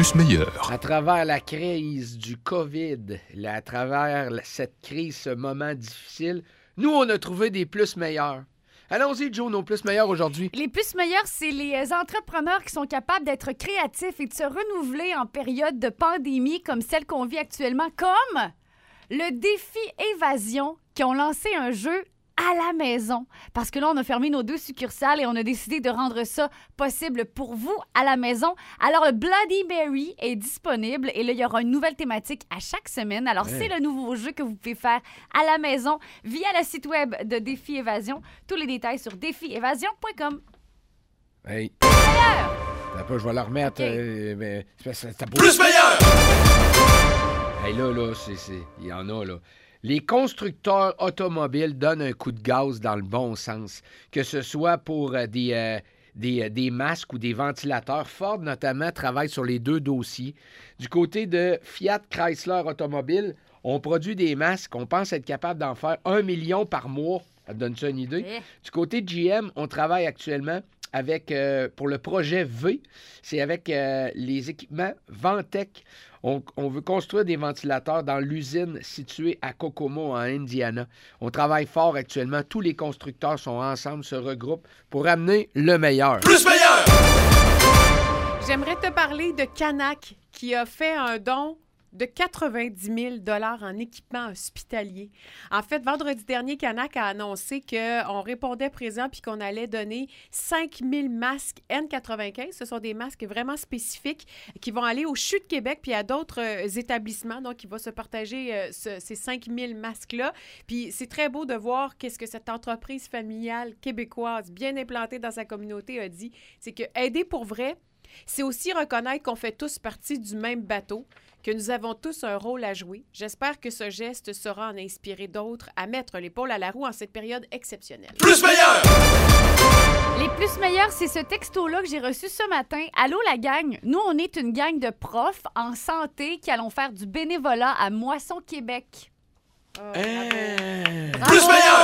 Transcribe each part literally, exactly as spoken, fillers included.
plus meilleur. À travers la crise du COVID, là, à travers cette crise, ce moment difficile, nous, on a trouvé des plus meilleurs. Allons-y, Joe, nos plus meilleurs aujourd'hui. Les plus meilleurs, c'est les entrepreneurs qui sont capables d'être créatifs et de se renouveler en période de pandémie comme celle qu'on vit actuellement, comme le défi Évasion, qui ont lancé un jeu à la maison. Parce que là, on a fermé nos deux succursales et on a décidé de rendre ça possible pour vous à la maison. Alors, le Bloody Mary est disponible et là, il y aura une nouvelle thématique à chaque semaine. Alors, ouais. C'est le nouveau jeu que vous pouvez faire à la maison via le site web de Défi Évasion. Tous les détails sur défi évasion point com. Hey. Meilleur! Après, je vais la remettre. Okay. Euh, mais, c'est, c'est, c'est plus meilleur! Hey, là, là, c'est, c'est, il y en a, là. Les constructeurs automobiles donnent un coup de gaz dans le bon sens, que ce soit pour euh, des, euh, des, euh, des masques ou des ventilateurs. Ford, notamment, travaille sur les deux dossiers. Du côté de Fiat Chrysler Automobile, on produit des masques. On pense être capable d'en faire un million par mois. Ça te donne ça une idée? Yeah. Du côté de G M, on travaille actuellement avec, euh, pour le projet V, c'est avec euh, les équipements Ventec. On, on veut construire des ventilateurs dans l'usine située à Kokomo, en Indiana. On travaille fort actuellement. Tous les constructeurs sont ensemble, se regroupent pour amener le meilleur. Plus meilleur! J'aimerais te parler de Canac, qui a fait un don de quatre-vingt-dix mille dollars en équipement hospitalier. En fait, vendredi dernier, Canac a annoncé qu'on répondait présent puis qu'on allait donner cinq mille masques N quatre-vingt-quinze. Ce sont des masques vraiment spécifiques qui vont aller au C H U de Québec puis à d'autres euh, établissements. Donc, il va se partager euh, ce, ces cinq mille masques-là. Puis, c'est très beau de voir qu'est-ce que cette entreprise familiale québécoise bien implantée dans sa communauté a dit. C'est que aider pour vrai, c'est aussi reconnaître qu'on fait tous partie du même bateau, que nous avons tous un rôle à jouer. J'espère que ce geste saura en inspirer d'autres à mettre l'épaule à la roue en cette période exceptionnelle. Plus meilleur! Les plus meilleurs, c'est ce texto-là que j'ai reçu ce matin. Allô, la gang? Nous, on est une gang de profs en santé qui allons faire du bénévolat à Moisson, Québec. Oh, Hey. bravo. Plus meilleur!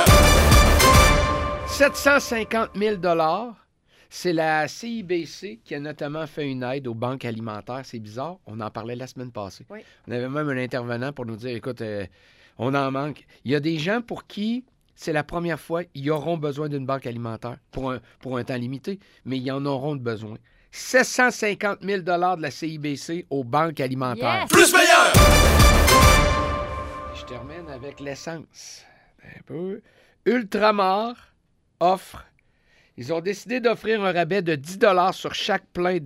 sept cent cinquante mille dollars. C'est la C I B C qui a notamment fait une aide aux banques alimentaires. C'est bizarre, on en parlait la semaine passée. Oui. On avait même un intervenant pour nous dire, écoute, euh, on en manque. Il y a des gens pour qui c'est la première fois, ils auront besoin d'une banque alimentaire pour un, pour un temps limité, mais ils en auront besoin. sept cent cinquante mille dollars de la C I B C aux banques alimentaires. Yes. Plus meilleur! Je termine avec l'essence. Un peu. Ultramar offre. Ils ont décidé d'offrir un rabais de dix dollars sur chaque plein